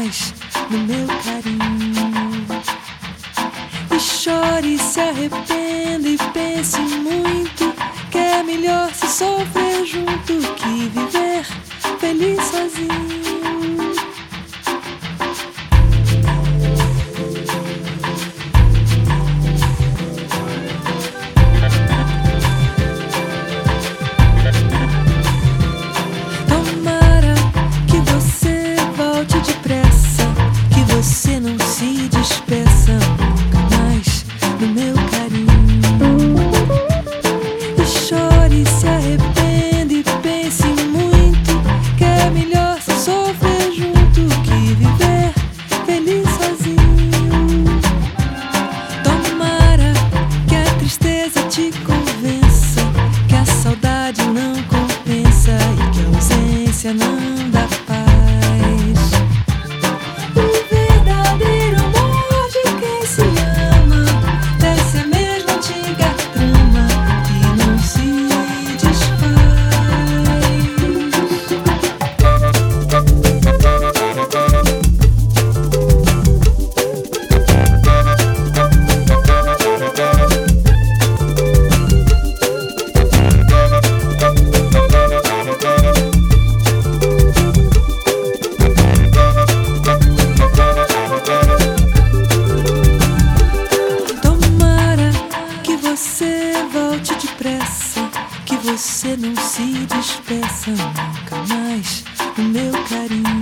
mais no meu carinho. E chore, se arrependa e pense muito, que é melhor se sofrer junto que viver feliz sozinho. Tomara que você volte depressa, que você não se despeça nunca mais do meu carinho. E chore, se arrependa e pense muito, que é melhor se sofrer junto que viver feliz sozinho. Tomara que a tristeza te convença, que a saudade não compensa e que a ausência não dá paz. O verdadeiro amor de quem se ama deve ser mesmo antiga trama que não se desfaz. Tomara que você volte depressa, que você não se despeça nunca mais do meu carinho.